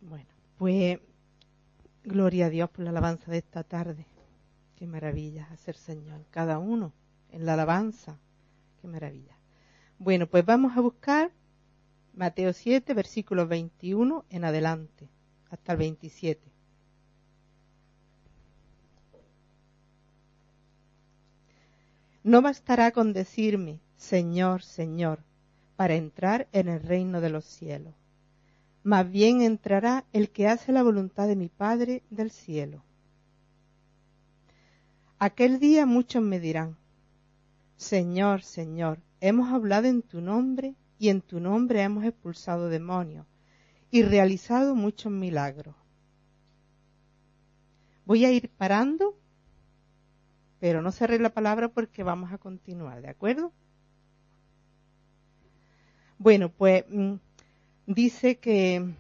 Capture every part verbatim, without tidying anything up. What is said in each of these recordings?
Bueno, pues gloria a Dios por la alabanza de esta tarde. Qué maravilla hacer Señor, cada uno en la alabanza. Qué maravilla. Bueno, pues vamos a buscar Mateo siete, versículos veintiuno en adelante, hasta el veintisiete. No bastará con decirme, Señor, Señor, para entrar en el reino de los cielos. Más bien entrará el que hace la voluntad de mi Padre del cielo. Aquel día muchos me dirán, Señor, Señor, hemos hablado en tu nombre y en tu nombre hemos expulsado demonios y realizado muchos milagros. Voy a ir parando, pero no cerré la palabra porque vamos a continuar, ¿de acuerdo? Bueno, pues mmm, dice que,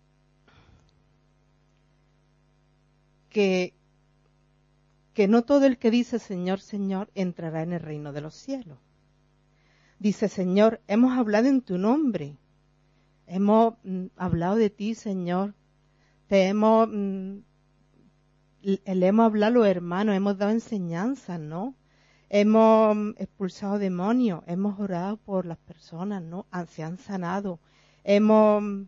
que, que no todo el que dice Señor, Señor entrará en el reino de los cielos. Dice, Señor, hemos hablado en tu nombre, hemos mm, hablado de ti, Señor, te hemos, mm, le hemos hablado a los hermanos, hemos dado enseñanzas, ¿no? Hemos mm, expulsado demonios, hemos orado por las personas, ¿no? Se han sanado, hemos, mm,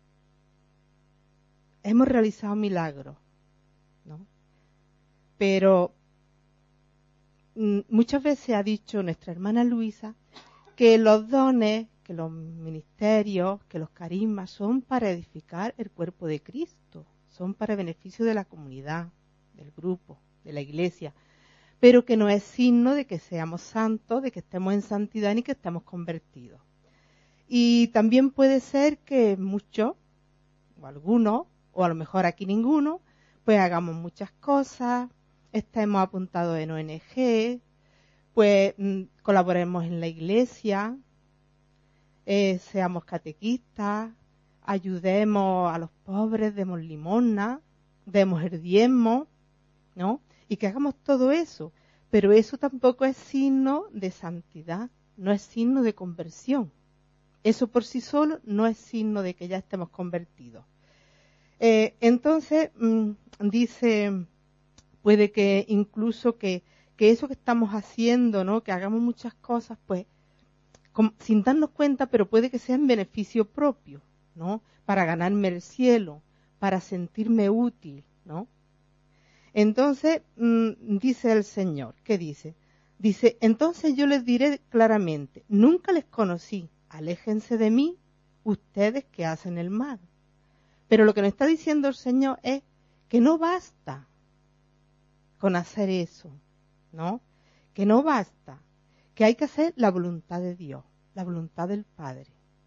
hemos realizado milagros, ¿no? Pero mm, muchas veces ha dicho nuestra hermana Luisa que los dones, que los ministerios, que los carismas son para edificar el cuerpo de Cristo, son para beneficio de la comunidad, del grupo, de la iglesia, pero que no es signo de que seamos santos, de que estemos en santidad ni que estemos convertidos. Y también puede ser que muchos, o algunos, o a lo mejor aquí ninguno, pues hagamos muchas cosas, estemos apuntados en O N G, pues mmm, colaboremos en la iglesia, eh, seamos catequistas, ayudemos a los pobres, demos limosna, demos el diezmo, ¿no? Y que hagamos todo eso. Pero eso tampoco es signo de santidad, no es signo de conversión. Eso por sí solo no es signo de que ya estemos convertidos. Eh, entonces, mmm, dice, puede que incluso que que eso que estamos haciendo, ¿no? Que hagamos muchas cosas, pues, con, sin darnos cuenta, pero puede que sea en beneficio propio, ¿no? Para ganarme el cielo, para sentirme útil, ¿no? Entonces, mmm, dice el Señor, ¿qué dice? Dice, entonces yo les diré claramente, nunca les conocí, aléjense de mí, ustedes que hacen el mal. Pero lo que nos está diciendo el Señor es que no basta con hacer eso, ¿no? Que no basta, que hay que hacer la voluntad de Dios, la voluntad del Padre.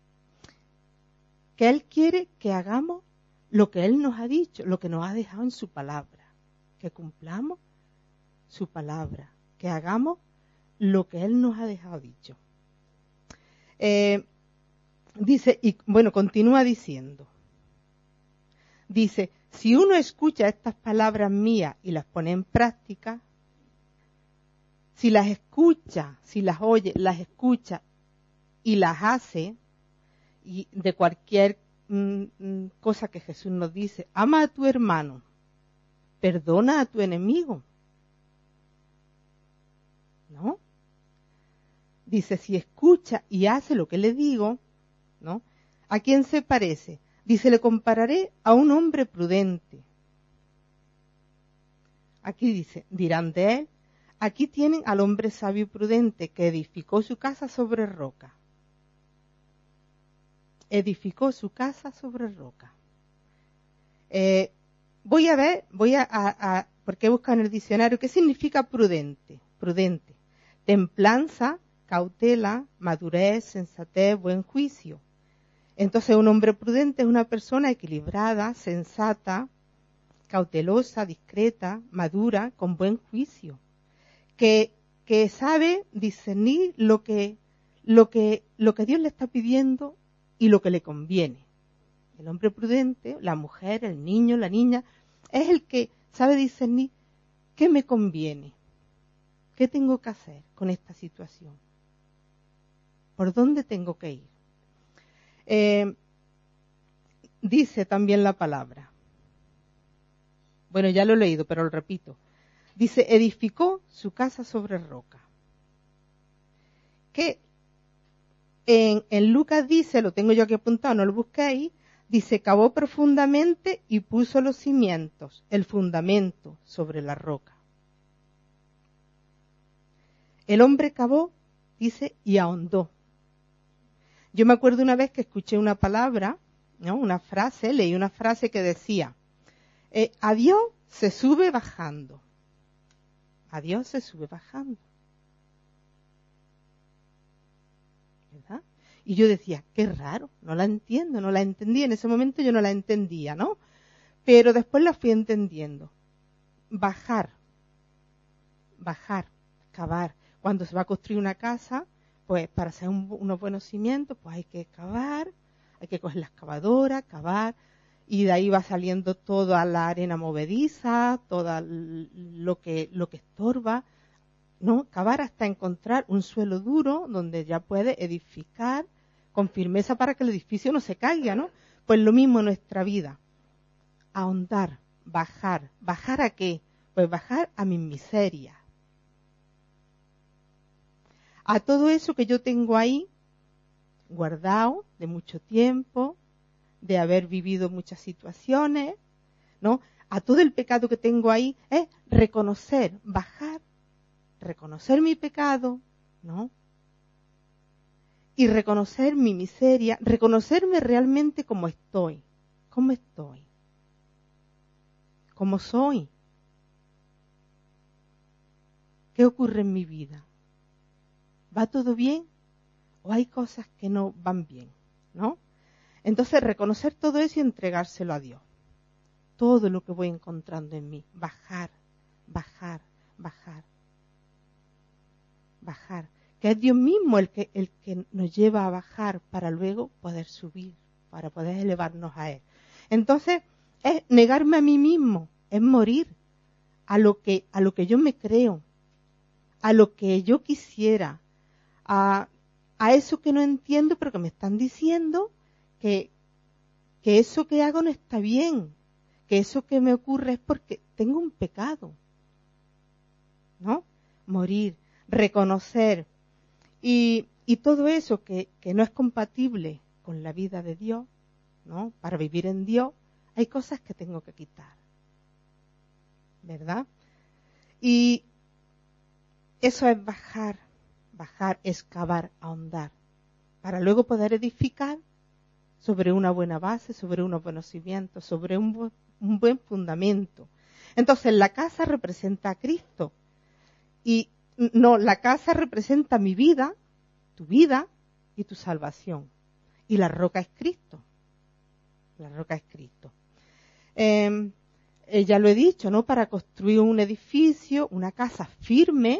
Que Él quiere que hagamos lo que Él nos ha dicho, lo que nos ha dejado en su palabra. Que cumplamos su palabra, que hagamos lo que Él nos ha dejado dicho. Eh, dice, y bueno, continúa diciendo, dice, si uno escucha estas palabras mías y las pone en práctica, si las escucha, si las oye, las escucha y las hace, y de cualquier mm, cosa que Jesús nos dice, ama a tu hermano, perdona a tu enemigo, ¿no? Dice, si escucha y hace lo que le digo, ¿no? ¿A quién se parece? Dice, le compararé a un hombre prudente. Aquí dice, dirán de él, aquí tienen al hombre sabio y prudente que edificó su casa sobre roca. Edificó su casa sobre roca. Eh, voy a ver, voy a, a, a porque he buscado en el diccionario, ¿qué significa prudente? Prudente. Templanza, cautela, madurez, sensatez, buen juicio. Entonces un hombre prudente es una persona equilibrada, sensata, cautelosa, discreta, madura, con buen juicio. Que, que sabe discernir lo que, lo que, lo que Dios le está pidiendo y lo que le conviene. El hombre prudente, la mujer, el niño, la niña, es el que sabe discernir qué me conviene, qué tengo que hacer con esta situación, por dónde tengo que ir. Eh, dice también la palabra. Bueno, ya lo he leído, pero lo repito. Dice, edificó su casa sobre roca. Que en, en Lucas dice, lo tengo yo aquí apuntado, no lo busquéis, dice, cavó profundamente y puso los cimientos, el fundamento sobre la roca. El hombre cavó, dice, y ahondó. Yo me acuerdo una vez que escuché una palabra, ¿no? Una frase, leí una frase que decía, eh, a Dios se sube bajando. A Dios se sube bajando. ¿Verdad? Y yo decía, qué raro, no la entiendo, no la entendía. En ese momento yo no la entendía, ¿no? Pero después la fui entendiendo. Bajar, bajar, cavar. Cuando se va a construir una casa, pues para hacer un, unos buenos cimientos, pues hay que cavar, hay que coger la excavadora, cavar, y de ahí va saliendo toda la arena movediza, todo lo que, lo que estorba, ¿no? Cavar hasta encontrar un suelo duro donde ya puede edificar con firmeza para que el edificio no se caiga, ¿no? Pues lo mismo en nuestra vida. Ahondar, bajar. ¿Bajar a qué? Pues bajar a mis miserias. A todo eso que yo tengo ahí, guardado de mucho tiempo, de haber vivido muchas situaciones, ¿no? A todo el pecado que tengo ahí, es reconocer, bajar, reconocer mi pecado, ¿no? Y reconocer mi miseria, reconocerme realmente como estoy, cómo estoy, cómo soy. ¿Qué ocurre en mi vida? ¿Va todo bien? ¿O hay cosas que no van bien? ¿No? Entonces, reconocer todo eso y entregárselo a Dios. Todo lo que voy encontrando en mí. Bajar, bajar, bajar. Bajar. Que es Dios mismo el que, el que nos lleva a bajar para luego poder subir, para poder elevarnos a Él. Entonces, es negarme a mí mismo, es morir a lo que, a lo que yo me creo, a lo que yo quisiera, a, a eso que no entiendo, pero que me están diciendo que, que eso que hago no está bien, que eso que me ocurre es porque tengo un pecado, ¿no? Morir, reconocer, y, y todo eso que, que no es compatible con la vida de Dios, ¿no? Para vivir en Dios, hay cosas que tengo que quitar, ¿verdad? Y eso es bajar, bajar, excavar, ahondar, para luego poder edificar sobre una buena base, sobre unos buenos cimientos, sobre un, bu- un buen fundamento. Entonces, la casa representa a Cristo. Y no, la casa representa mi vida, tu vida y tu salvación. Y la roca es Cristo. La roca es Cristo. Eh, eh, ya lo he dicho, ¿no? Para construir un edificio, una casa firme,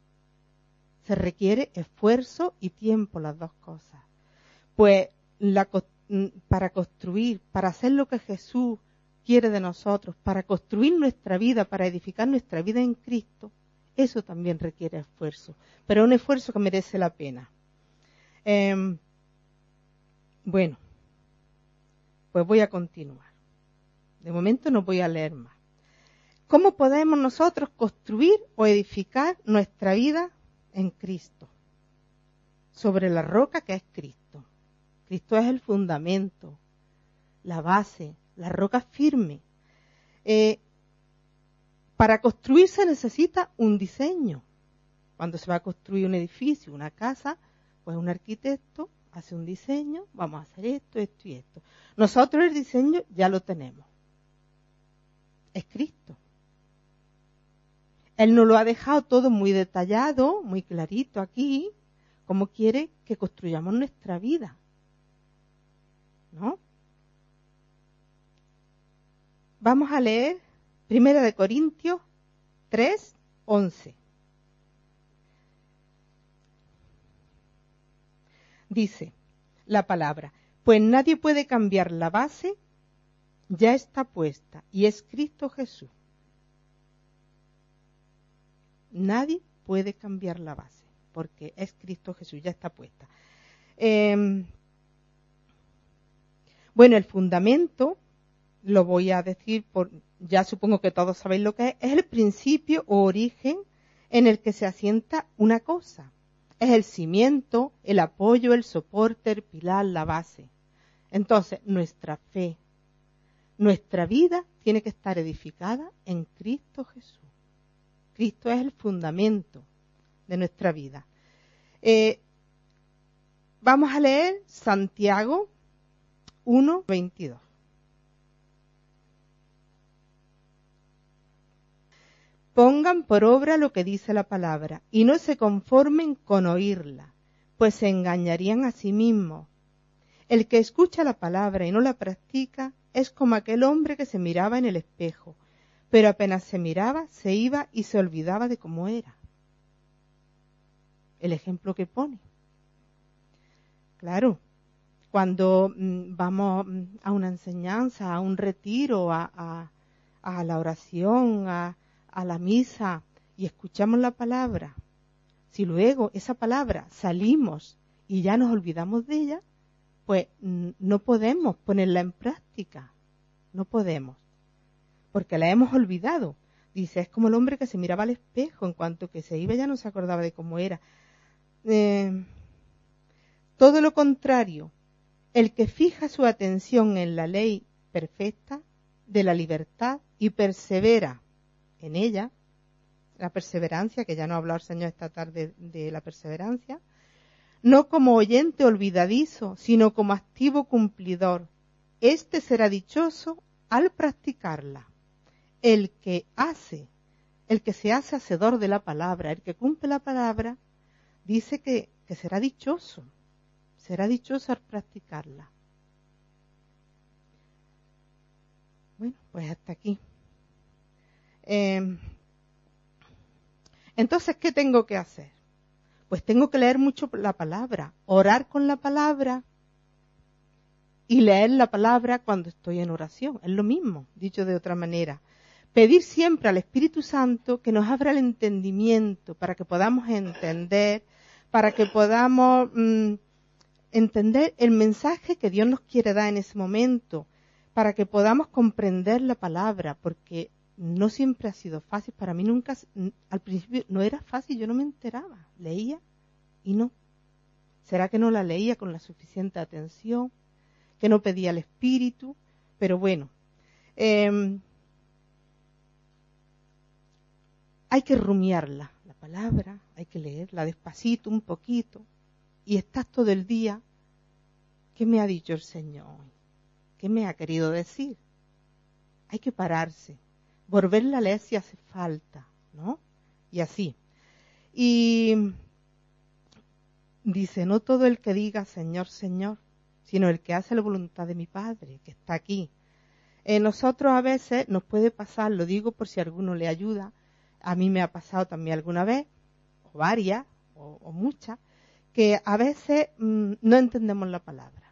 se requiere esfuerzo y tiempo, las dos cosas. Pues la, para construir, para hacer lo que Jesús quiere de nosotros, para construir nuestra vida, para edificar nuestra vida en Cristo, eso también requiere esfuerzo, pero un esfuerzo que merece la pena. Eh, bueno, pues voy a continuar. De momento no voy a leer más. ¿Cómo podemos nosotros construir o edificar nuestra vida en Cristo? Sobre la roca que es Cristo. Cristo es el fundamento, la base, la roca firme. Eh, para construir se necesita un diseño. Cuando se va a construir un edificio, una casa, pues un arquitecto hace un diseño, vamos a hacer esto, esto y esto. Nosotros el diseño ya lo tenemos. Es Cristo. Él nos lo ha dejado todo muy detallado, muy clarito aquí, como quiere que construyamos nuestra vida, ¿no? Vamos a leer Primera de Corintios tres, once. Dice la palabra, pues nadie puede cambiar la base, ya está puesta, y es Cristo Jesús. Nadie puede cambiar la base, porque es Cristo Jesús, ya está puesta. Eh, Bueno, el fundamento, lo voy a decir, por, ya supongo que todos sabéis lo que es, es el principio o origen en el que se asienta una cosa. Es el cimiento, el apoyo, el soporte, el pilar, la base. Entonces, nuestra fe, nuestra vida tiene que estar edificada en Cristo Jesús. Cristo es el fundamento de nuestra vida. Eh, vamos a leer Santiago uno, veintidós. Pongan por obra lo que dice la palabra y no se conformen con oírla, pues se engañarían a sí mismos. El que escucha la palabra y no la practica es como aquel hombre que se miraba en el espejo, pero apenas se miraba, se iba y se olvidaba de cómo era. El ejemplo que pone. Claro, cuando mm, vamos a una enseñanza, a un retiro, a, a, a la oración, a, a la misa y escuchamos la palabra, si luego esa palabra salimos y ya nos olvidamos de ella, pues mm, no podemos ponerla en práctica, no podemos, porque la hemos olvidado. Dice, es como el hombre que se miraba al espejo, en cuanto que se iba ya no se acordaba de cómo era. Eh, todo lo contrario, el que fija su atención en la ley perfecta de la libertad y persevera en ella, la perseverancia, que ya no ha hablado el Señor esta tarde de la perseverancia, no como oyente olvidadizo, sino como activo cumplidor. Este será dichoso al practicarla. El que hace, el que se hace hacedor de la palabra, el que cumple la palabra, dice que, que será dichoso, será dichoso al practicarla. Bueno, pues hasta aquí. Eh, entonces, ¿qué tengo que hacer? Pues tengo que leer mucho la palabra, orar con la palabra y leer la palabra cuando estoy en oración. Es lo mismo, dicho de otra manera. Pedir siempre al Espíritu Santo que nos abra el entendimiento para que podamos entender, para que podamos mmm, entender el mensaje que Dios nos quiere dar en ese momento, para que podamos comprender la palabra, porque no siempre ha sido fácil. Para mí nunca, al principio no era fácil, yo no me enteraba, leía y no. ¿Será que no la leía con la suficiente atención? Que no pedía al Espíritu, pero bueno. Eh, hay que rumiarla, la palabra, hay que leerla despacito, un poquito, y estás todo el día. ¿Qué me ha dicho el Señor? ¿Qué me ha querido decir? Hay que pararse, volverla a leer si hace falta, ¿no? Y así. Y dice, no todo el que diga Señor, Señor, sino el que hace la voluntad de mi Padre, que está aquí. Eh, nosotros a veces nos puede pasar, lo digo por si a alguno le ayuda, a mí me ha pasado también alguna vez, o varias, o, o muchas, que a veces mmm, no entendemos la palabra.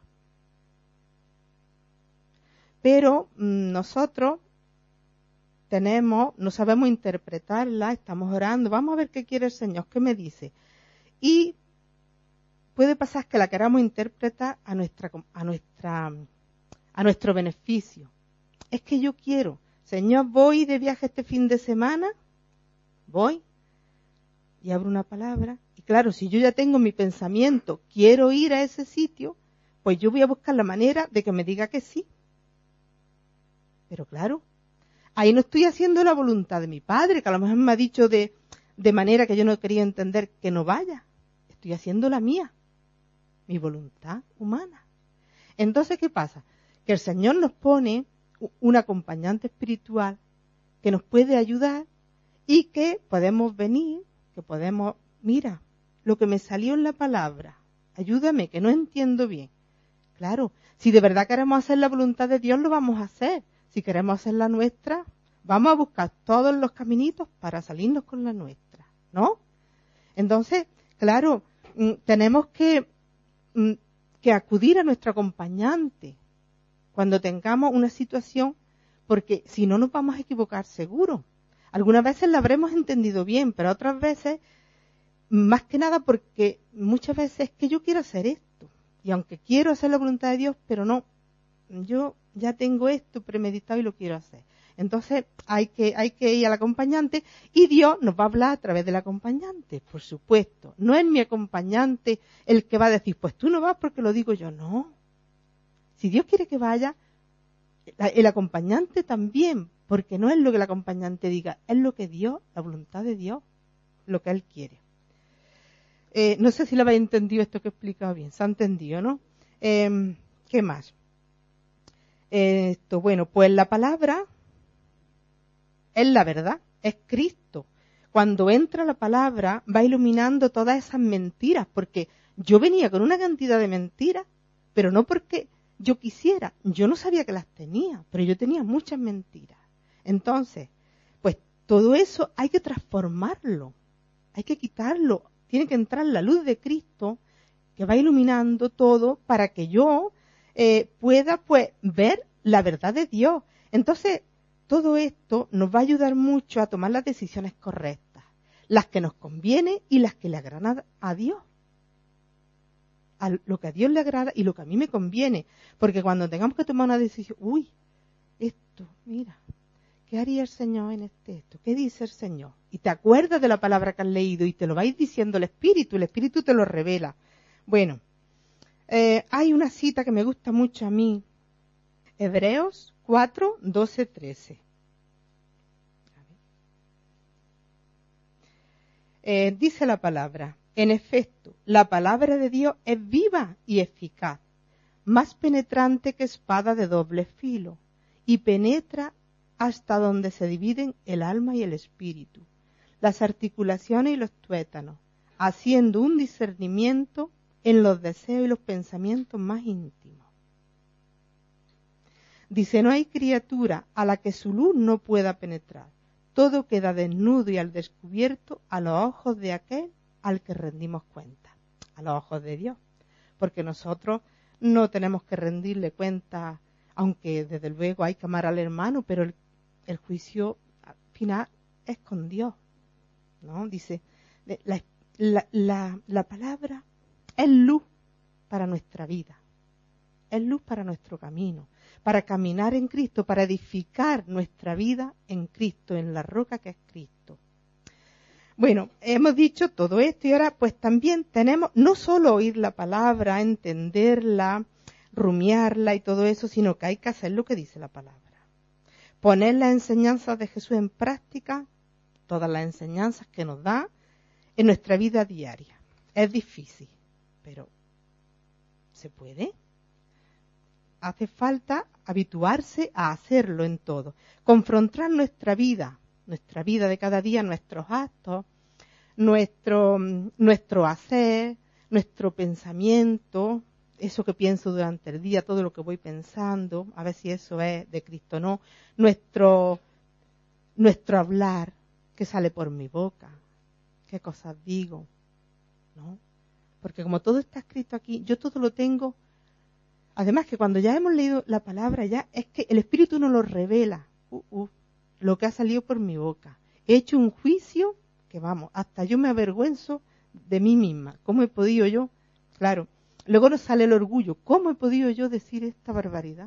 Pero mmm, nosotros tenemos, no sabemos interpretarla, estamos orando, vamos a ver qué quiere el Señor, qué me dice. Y puede pasar que la queramos interpretar a nuestra, a nuestra, a nuestro beneficio. Es que yo quiero, Señor, voy de viaje este fin de semana, voy y abro una palabra. Y claro, si yo ya tengo mi pensamiento, quiero ir a ese sitio, pues yo voy a buscar la manera de que me diga que sí. Pero claro, ahí no estoy haciendo la voluntad de mi Padre, que a lo mejor me ha dicho de, de manera que yo no quería entender que no vaya. Estoy haciendo la mía, mi voluntad humana. Entonces, ¿qué pasa? Que el Señor nos pone un acompañante espiritual que nos puede ayudar y que podemos venir, que podemos, mira, lo que me salió en la palabra, ayúdame, que no entiendo bien. Claro, si de verdad queremos hacer la voluntad de Dios, lo vamos a hacer. Si queremos hacer la nuestra, vamos a buscar todos los caminitos para salirnos con la nuestra, ¿no? Entonces, claro, tenemos que, que acudir a nuestro acompañante cuando tengamos una situación, porque si no nos vamos a equivocar seguro. Algunas veces la habremos entendido bien, pero otras veces, más que nada porque muchas veces es que yo quiero hacer esto. Y aunque quiero hacer la voluntad de Dios, pero no, yo ya tengo esto premeditado y lo quiero hacer. Entonces hay que, hay que ir al acompañante y Dios nos va a hablar a través del acompañante, por supuesto. No es mi acompañante el que va a decir, pues tú no vas porque lo digo yo, no. Si Dios quiere que vaya, el acompañante también, porque no es lo que el acompañante diga, es lo que Dios, la voluntad de Dios, lo que Él quiere. Eh, no sé si lo habéis entendido esto que he explicado bien, se ha entendido, ¿no? Eh, ¿Qué más? Eh, esto, bueno, pues la palabra es la verdad, es Cristo. Cuando entra la palabra va iluminando todas esas mentiras, porque yo venía con una cantidad de mentiras, pero no porque yo quisiera, yo no sabía que las tenía, pero yo tenía muchas mentiras. Entonces, pues todo eso hay que transformarlo, hay que quitarlo, tiene que entrar la luz de Cristo que va iluminando todo para que yo eh, pueda pues ver la verdad de Dios. Entonces, todo esto nos va a ayudar mucho a tomar las decisiones correctas, las que nos conviene y las que le agradan a Dios. A lo que a Dios le agrada y lo que a mí me conviene. Porque cuando tengamos que tomar una decisión, uy, esto, mira, ¿qué haría el Señor en este esto? ¿Qué dice el Señor? Y te acuerdas de la palabra que has leído y te lo vais diciendo el Espíritu, el Espíritu te lo revela. Bueno, eh, hay una cita que me gusta mucho a mí, Hebreos cuatro, doce, trece. Eh, dice la palabra, en efecto, la palabra de Dios es viva y eficaz, más penetrante que espada de doble filo, y penetra hasta donde se dividen el alma y el espíritu, las articulaciones y los tuétanos, haciendo un discernimiento en los deseos y los pensamientos más íntimos. Dice, no hay criatura a la que su luz no pueda penetrar. Todo queda desnudo y al descubierto a los ojos de aquel al que rendimos cuenta, a los ojos de Dios. Porque nosotros no tenemos que rendirle cuenta, aunque desde luego hay que amar al hermano, pero el, el juicio final es con Dios, ¿no? Dice, la, la, la, la palabra es luz para nuestra vida, es luz para nuestro camino, para caminar en Cristo, para edificar nuestra vida en Cristo, en la roca que es Cristo. Bueno, hemos dicho todo esto y ahora pues también tenemos no solo oír la palabra, entenderla, rumiarla y todo eso, sino que hay que hacer lo que dice la palabra. Poner las enseñanzas de Jesús en práctica, todas las enseñanzas que nos da en nuestra vida diaria. Es difícil, pero ¿se puede? Hace falta habituarse a hacerlo en todo. Confrontar nuestra vida, nuestra vida de cada día, nuestros actos, nuestro, nuestro hacer, nuestro pensamiento, eso que pienso durante el día, todo lo que voy pensando, a ver si eso es de Cristo o no, nuestro, nuestro hablar, que sale por mi boca, qué cosas digo, ¿no? Porque como todo está escrito aquí, yo todo lo tengo. Además que cuando ya hemos leído la palabra, ya es que el Espíritu nos lo revela, uh, uh, lo que ha salido por mi boca. He hecho un juicio que, vamos, hasta yo me avergüenzo de mí misma. ¿Cómo he podido yo? Claro, luego nos sale el orgullo. ¿Cómo he podido yo decir esta barbaridad?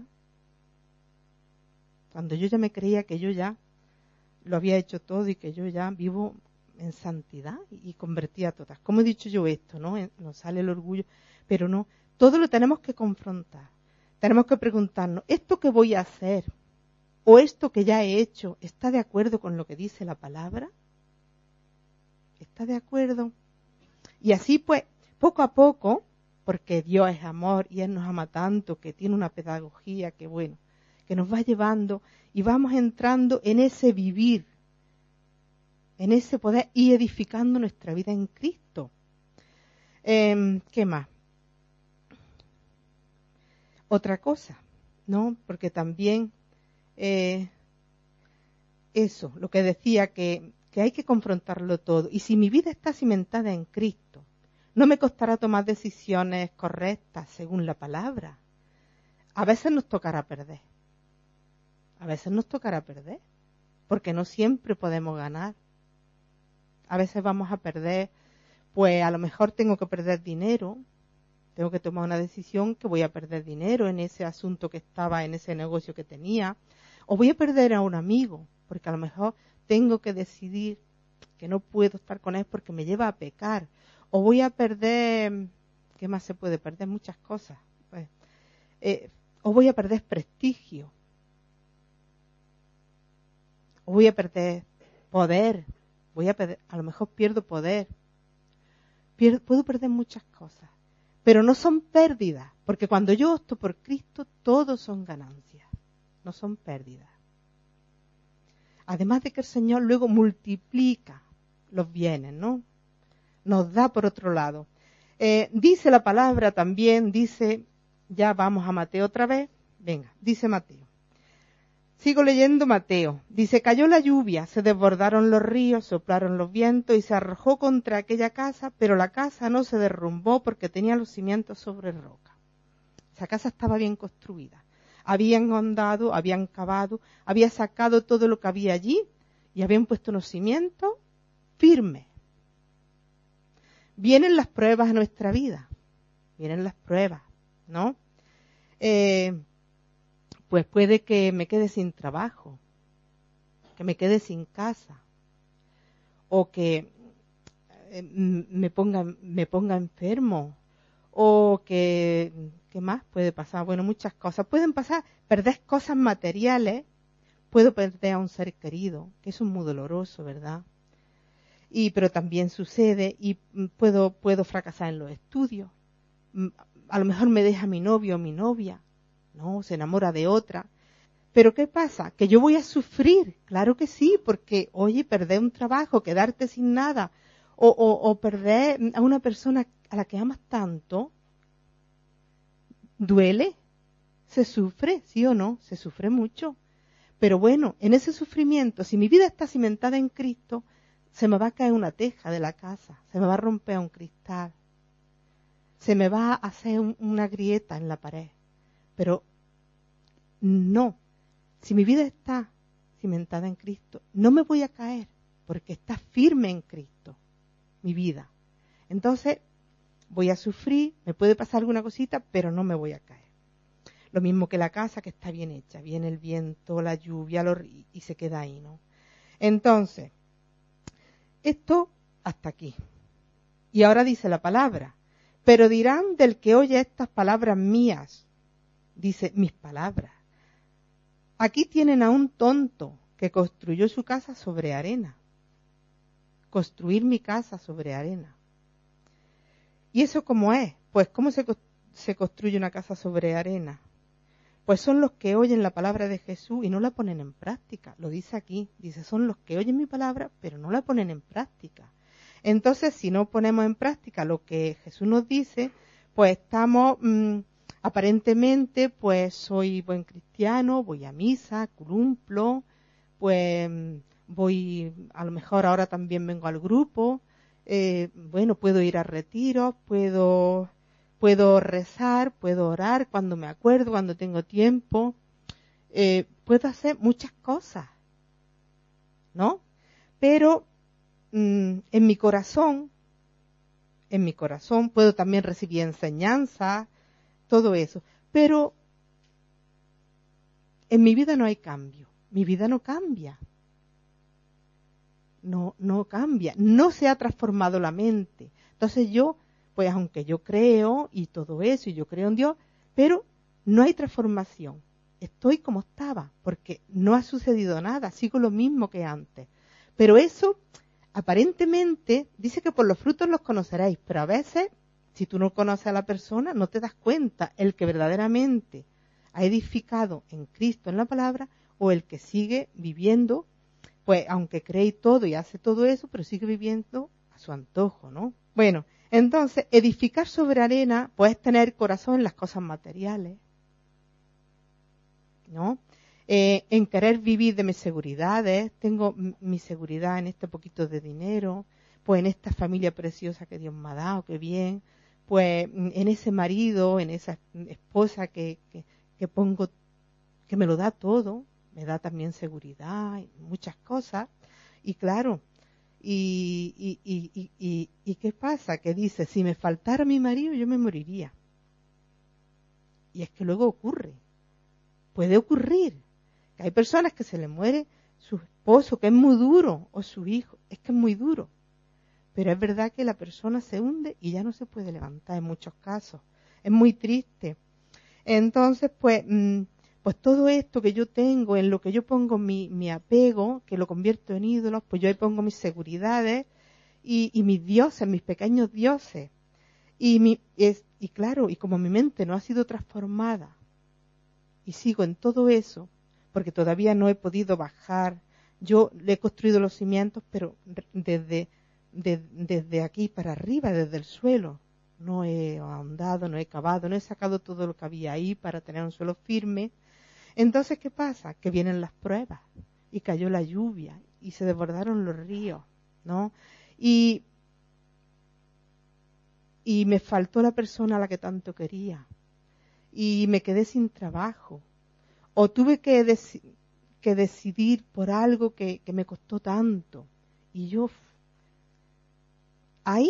Cuando yo ya me creía que yo ya lo había hecho todo y que yo ya vivo en santidad y convertía a todas. ¿Cómo he dicho yo esto? ¿No? Nos sale el orgullo, pero no. Todo lo tenemos que confrontar. Tenemos que preguntarnos, ¿esto que voy a hacer o esto que ya he hecho está de acuerdo con lo que dice la palabra? ¿Está de acuerdo? Y así pues, poco a poco, porque Dios es amor y Él nos ama tanto, que tiene una pedagogía que bueno, que nos va llevando y vamos entrando en ese vivir, en ese poder y edificando nuestra vida en Cristo. Eh, ¿Qué más? Otra cosa, ¿no? Porque también eh, eso, lo que decía, que, que hay que confrontarlo todo. Y si mi vida está cimentada en Cristo, no me costará tomar decisiones correctas según la palabra. A veces nos tocará perder. A veces nos tocará perder, porque no siempre podemos ganar. A veces vamos a perder, pues a lo mejor tengo que perder dinero, tengo que tomar una decisión que voy a perder dinero en ese asunto que estaba, en ese negocio que tenía, o voy a perder a un amigo, porque a lo mejor tengo que decidir que no puedo estar con él porque me lleva a pecar, o voy a perder, ¿qué más se puede perder? Muchas cosas, pues, eh, o voy a perder prestigio, o voy a perder poder, voy a perder, a lo mejor pierdo poder, pierdo, puedo perder muchas cosas, pero no son pérdidas, porque cuando yo opto por Cristo, todos son ganancias, no son pérdidas. Además de que el Señor luego multiplica los bienes, ¿no? Nos da por otro lado. Eh, dice la palabra también, dice, ya vamos a Mateo otra vez, venga, dice Mateo. Sigo leyendo Mateo. Dice, cayó la lluvia, se desbordaron los ríos, soplaron los vientos y se arrojó contra aquella casa, pero la casa no se derrumbó porque tenía los cimientos sobre roca. Esa casa estaba bien construida. Habían ahondado, habían cavado, había sacado todo lo que había allí y habían puesto unos cimientos firmes. Vienen las pruebas a nuestra vida, vienen las pruebas, ¿no? Eh, pues puede que me quede sin trabajo, que me quede sin casa, o que eh, me ponga, me ponga enfermo, o que, ¿qué más puede pasar? Bueno, muchas cosas. Pueden pasar, perder cosas materiales, puedo perder a un ser querido, que eso es muy doloroso, ¿verdad? Y, pero también sucede, y puedo, puedo fracasar en los estudios. A lo mejor me deja mi novio o mi novia, ¿no? Se enamora de otra. Pero ¿qué pasa? Que yo voy a sufrir, claro que sí, porque, oye, perder un trabajo, quedarte sin nada, o, o, o perder a una persona a la que amas tanto, duele, se sufre, ¿sí o no? Se sufre mucho. Pero bueno, en ese sufrimiento, si mi vida está cimentada en Cristo, se me va a caer una teja de la casa, se me va a romper un cristal, se me va a hacer un, una grieta en la pared. Pero no, si mi vida está cimentada en Cristo, no me voy a caer, porque está firme en Cristo, mi vida. Entonces, voy a sufrir, me puede pasar alguna cosita, pero no me voy a caer. Lo mismo que la casa que está bien hecha, viene el viento, la lluvia, los, y se queda ahí, ¿no? Entonces, esto hasta aquí. Y ahora dice la palabra, pero dirán del que oye estas palabras mías, dice mis palabras. Aquí tienen a un tonto que construyó su casa sobre arena. Construir mi casa sobre arena. ¿Y eso cómo es? Pues ¿cómo se, se construye una casa sobre arena? Pues son los que oyen la palabra de Jesús y no la ponen en práctica. Lo dice aquí. Dice, son los que oyen mi palabra, pero no la ponen en práctica. Entonces, si no ponemos en práctica lo que Jesús nos dice, pues estamos, mmm, aparentemente, pues soy buen cristiano, voy a misa, cumplo, pues voy, a lo mejor ahora también vengo al grupo, eh, bueno, puedo ir a retiros, puedo... Puedo rezar, puedo orar cuando me acuerdo, cuando tengo tiempo. Eh, puedo hacer muchas cosas, ¿no? Pero mmm, en mi corazón, en mi corazón puedo también recibir enseñanza, todo eso. Pero en mi vida no hay cambio. Mi vida no cambia. No, no cambia. No se ha transformado la mente. Entonces yo... Pues aunque yo creo y todo eso, y yo creo en Dios, pero no hay transformación. Estoy como estaba, porque no ha sucedido nada, sigo lo mismo que antes. Pero eso, aparentemente, dice que por los frutos los conoceréis, pero a veces, si tú no conoces a la persona, no te das cuenta el que verdaderamente ha edificado en Cristo, en la palabra, o el que sigue viviendo, pues aunque cree todo y hace todo eso, pero sigue viviendo a su antojo, ¿no? Bueno, entonces, edificar sobre arena, pues tener corazón en las cosas materiales, ¿no? Eh, en querer vivir de mis seguridades, tengo mi seguridad en este poquito de dinero, pues en esta familia preciosa que Dios me ha dado, qué bien, pues en ese marido, en esa esposa que, que, que pongo, que me lo da todo, me da también seguridad, y muchas cosas, y claro, Y, y, y, y, y, ¿y qué pasa? Que dice, si me faltara mi marido, yo me moriría. Y es que luego ocurre. Puede ocurrir. Que hay personas que se le muere su esposo, que es muy duro, o su hijo, es que es muy duro. Pero es verdad que la persona se hunde y ya no se puede levantar en muchos casos. Es muy triste. Entonces, pues, pues todo esto que yo tengo, en lo que yo pongo mi, mi apego, que lo convierto en ídolos, pues yo ahí pongo mis seguridades y, y mis dioses, mis pequeños dioses. Y, mi, es, y claro, y como mi mente no ha sido transformada y sigo en todo eso, porque todavía no he podido bajar, yo le he construido los cimientos, pero desde, de, desde aquí para arriba, desde el suelo. No he ahondado, no he cavado, no he sacado todo lo que había ahí para tener un suelo firme. Entonces, ¿qué pasa? Que vienen las pruebas y cayó la lluvia y se desbordaron los ríos, ¿no? Y, y me faltó la persona a la que tanto quería y me quedé sin trabajo o tuve que, deci- que decidir por algo que, que me costó tanto y yo ahí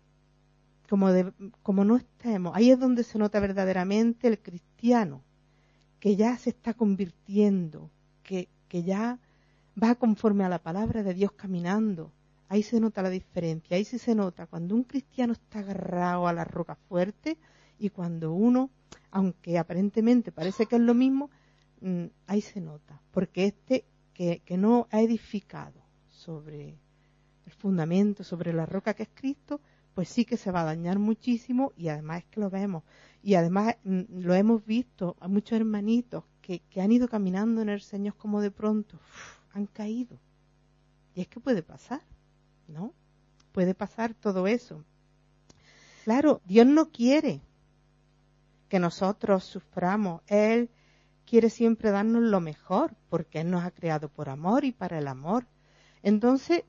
Como, de, como no estemos, ahí es donde se nota verdaderamente el cristiano, que ya se está convirtiendo, que, que ya va conforme a la palabra de Dios caminando. Ahí se nota la diferencia, ahí sí se nota cuando un cristiano está agarrado a la roca fuerte y cuando uno, aunque aparentemente parece que es lo mismo, mmm, ahí se nota, porque este que, que no ha edificado sobre el fundamento, sobre la roca que es Cristo, pues sí que se va a dañar muchísimo y además es que lo vemos. Y además mm, lo hemos visto a muchos hermanitos que, que han ido caminando en el Señor como de pronto uf, han caído. Y es que puede pasar, ¿no? Puede pasar todo eso. Claro, Dios no quiere que nosotros suframos. Él quiere siempre darnos lo mejor porque Él nos ha creado por amor y para el amor. Entonces,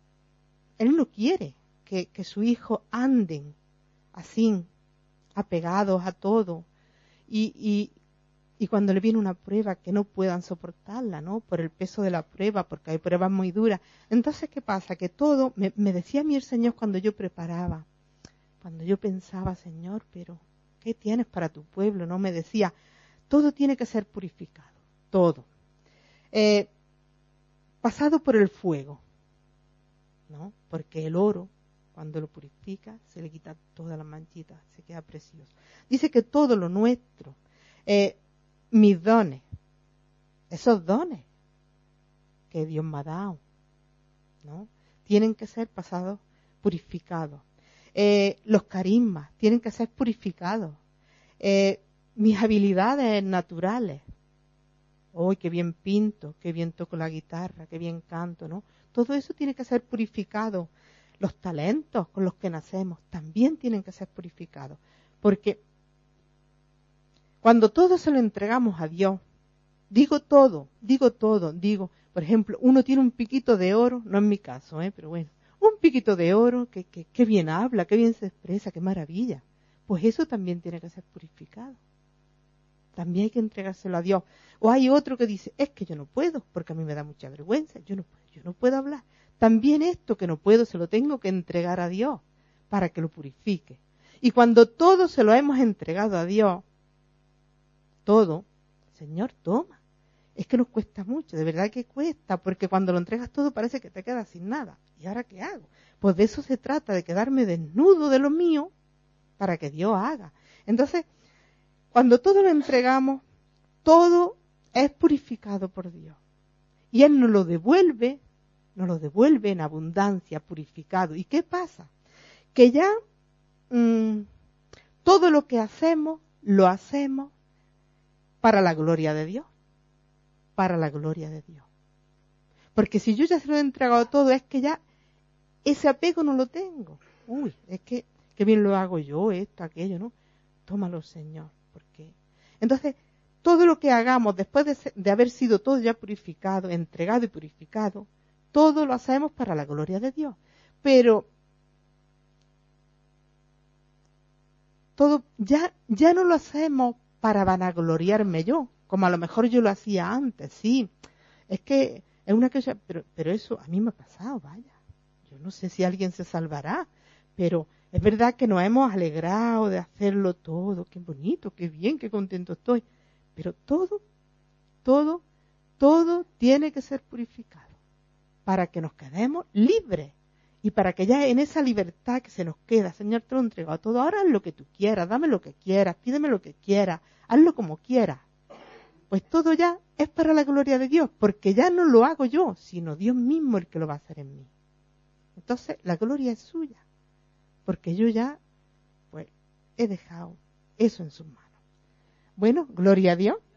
Él no quiere Que, que sus hijos anden así, apegados a todo, y, y, y cuando le viene una prueba que no puedan soportarla, ¿no? Por el peso de la prueba, porque hay pruebas muy duras. Entonces, ¿qué pasa? Que todo, me, me decía a mí el Señor cuando yo preparaba, cuando yo pensaba, Señor, pero ¿qué tienes para tu pueblo? No me decía, todo tiene que ser purificado, todo. Eh, pasado por el fuego, ¿no? Porque el oro, cuando lo purifica, se le quita todas las manchitas, se queda precioso. Dice que todo lo nuestro, eh, mis dones, esos dones que Dios me ha dado, ¿no? Tienen que ser pasados, purificados. Eh, los carismas tienen que ser purificados. Eh, mis habilidades naturales. ¡Uy, qué bien pinto! ¡Qué bien toco la guitarra! ¡Qué bien canto! ¿No? Todo eso tiene que ser purificado. Los talentos con los que nacemos también tienen que ser purificados. Porque cuando todo se lo entregamos a Dios, digo todo, digo todo, digo, por ejemplo, uno tiene un piquito de oro, no en mi caso, ¿eh? Pero bueno, un piquito de oro, que, que, que bien habla, que bien se expresa, qué maravilla. Pues eso también tiene que ser purificado. También hay que entregárselo a Dios. O hay otro que dice, es que yo no puedo, porque a mí me da mucha vergüenza, yo no puedo, yo no puedo hablar. También esto que no puedo se lo tengo que entregar a Dios para que lo purifique. Y cuando todo se lo hemos entregado a Dios, todo, Señor, toma. Es que nos cuesta mucho, de verdad que cuesta, porque cuando lo entregas todo parece que te quedas sin nada. ¿Y ahora qué hago? Pues de eso se trata, de quedarme desnudo de lo mío para que Dios haga. Entonces, cuando todo lo entregamos, todo es purificado por Dios. Y Él nos lo devuelve, nos lo devuelve en abundancia, purificado. ¿Y qué pasa? Que ya mmm, todo lo que hacemos, lo hacemos para la gloria de Dios. Para la gloria de Dios. Porque si yo ya se lo he entregado todo, es que ya ese apego no lo tengo. Uy, es que, que bien lo hago yo, esto, aquello, ¿no? Tómalo, Señor. Porque entonces, todo lo que hagamos después de, ser, de haber sido todo ya purificado, entregado y purificado, todo lo hacemos para la gloria de Dios. Pero todo ya, ya no lo hacemos para vanagloriarme yo, como a lo mejor yo lo hacía antes, sí. Es que es una cosa, pero, pero eso a mí me ha pasado, vaya. Yo no sé si alguien se salvará, pero Es verdad que nos hemos alegrado de hacerlo todo, qué bonito, qué bien, qué contento estoy, pero todo, todo, todo tiene que ser purificado para que nos quedemos libres y para que ya en esa libertad que se nos queda, Señor, te lo he entregado todo, ahora haz lo que tú quieras, dame lo que quieras, pídeme lo que quieras, hazlo como quieras. Pues todo ya es para la gloria de Dios, porque ya no lo hago yo, sino Dios mismo el que lo va a hacer en mí. Entonces la gloria es suya, porque yo ya pues he dejado eso en sus manos. Bueno, gloria a Dios.